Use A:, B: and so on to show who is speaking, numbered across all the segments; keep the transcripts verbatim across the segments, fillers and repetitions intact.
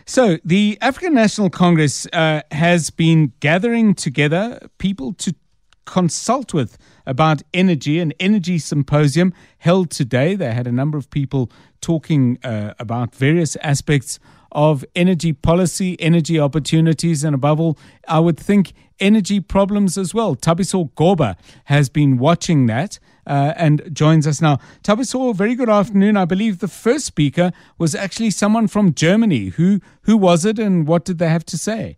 A: So the African National Congress uh, has been gathering together people to consult with about energy, an energy symposium held today. They had a number of people talking uh, about various aspects of energy policy, energy opportunities, and above all, I would think energy problems as well. Thabiso Goba has been watching that uh, and joins us now. Thabiso, very good afternoon. I believe the first speaker was actually someone from Germany. Who who was it and what did they have to say?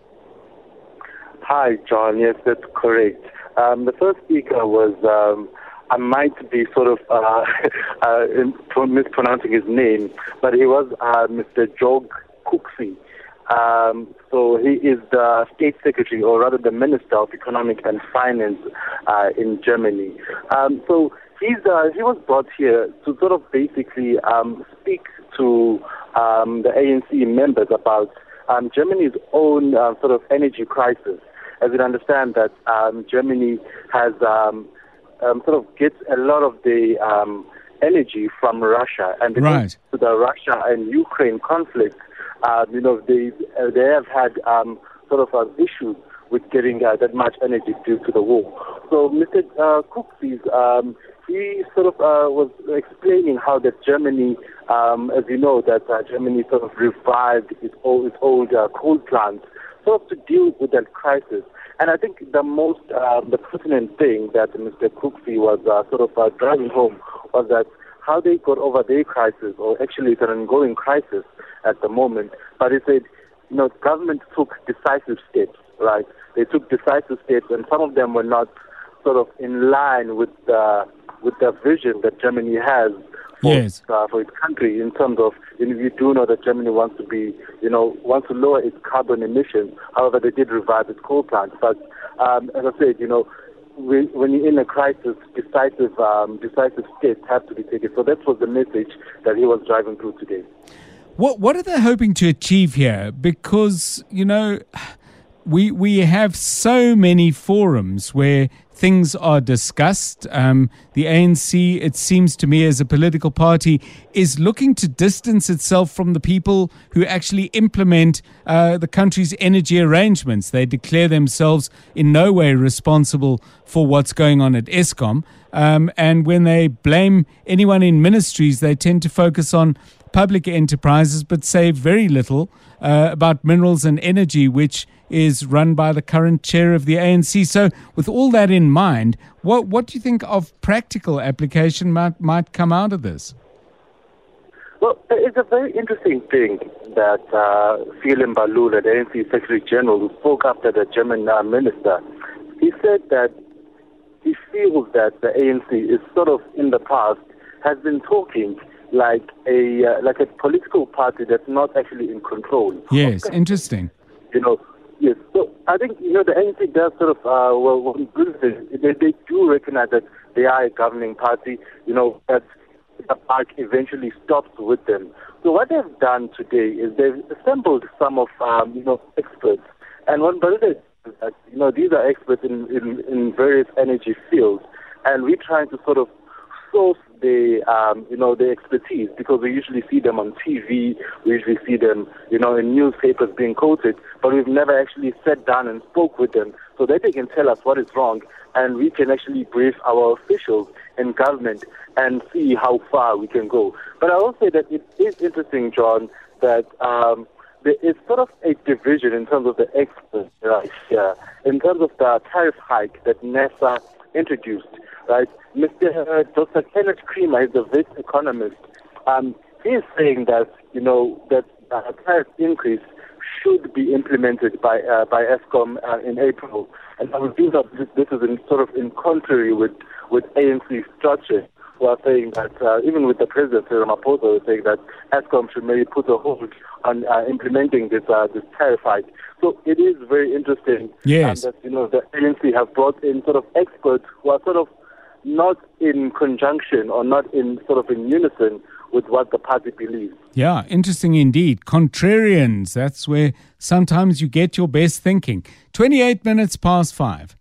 B: Hi, John. Yes, that's correct. Um, the first speaker was, um, I might be sort of uh, uh, mispronouncing his name, but he was uh, Mister Jörg Kuxi. Um, so he is the State Secretary, or rather the Minister of Economic and Finance uh, in Germany. Um, so he's uh, he was brought here to sort of basically um, speak to um, the A N C members about um, Germany's own uh, sort of energy crisis. As we understand that um, Germany has um, um, sort of gets a lot of the um, energy from Russia, and because
A: right.
B: of the Russia and Ukraine conflict, uh, you know, they uh, they have had um, sort of uh, issues with getting uh, that much energy due to the war. So Mister Uh, Kuxis, um, he sort of uh, was explaining how that Germany, um, as you know, that uh, Germany sort of revived its old, its old uh, coal plants, sort of to deal with that crisis. And I think the most, uh, the pertinent thing that Mister Kuxi was uh, sort of uh, driving home was that how they got over their crisis, or actually it's an ongoing crisis at the moment, but he said, you know, government took decisive steps, right? They took decisive steps, and some of them were not sort of in line with the, with the vision that Germany has for,
A: yes.
B: uh, for its country, in terms of, you know, you do know that Germany wants to be, you know, wants to lower its carbon emissions. However, they did revive its coal plants. But um, as I said, you know, when, when you're in a crisis, decisive, um, decisive steps have to be taken. So that was the message that he was driving through today.
A: What What are they hoping to achieve here? Because, you know, we we have so many forums where things are discussed. Um, the A N C, it seems to me, as a political party, is looking to distance itself from the people who actually implement uh, the country's energy arrangements. They declare themselves in no way responsible for what's going on at Eskom. Um, and when they blame anyone in ministries, they tend to focus on public enterprises, but say very little uh, about minerals and energy, which is run by the current chair of the A N C. So with all that in mind, what what do you think of practical application might, might come out of this?
B: Well, it's a very interesting thing that uh, Philip Mbalula, the A N C Secretary General, who spoke after the German uh, minister, he said that he feels that the A N C is sort of, in the past, has been talking like a uh, like a political party that's not actually in control.
A: Yes, interesting.
B: You know, yes. So I think, you know, the A N C does sort of uh, well, well they, they do recognize that they are a governing party. You know, that the park eventually stops with them. So what they've done today is they've assembled some of um, you know experts, and one Mbalula is that, you know, these are experts in, in in various energy fields, and we're trying to sort of source the um, you know the expertise, because we usually see them on T V, we usually see them, you know, in newspapers being quoted, but we've never actually sat down and spoke with them so that they can tell us what is wrong, and we can actually brief our officials in government and see how far we can go. But I will say that it is interesting, John, that um, there is sort of a division in terms of the experts right here, in terms of the tariff hike that NASA introduced. Right, Mister Doctor Kenneth Creamer is the V I T economist. Um, he is saying that, you know, that a tariff increase should be implemented by uh, by Eskom uh, in April, and I would think that this, this is in, sort of in contrary with with A N C structure, who are saying that uh, even with the president Ramaphosa, is saying that Eskom should maybe put a hold on uh, implementing this uh, this tariff hike. So it is very interesting.
A: Yes,
B: um, that, you know, the A N C have brought in sort of experts who are sort of not in conjunction or not in sort of in unison with what the party believes.
A: Yeah, interesting indeed. Contrarians, that's where sometimes you get your best thinking. twenty-eight minutes past five.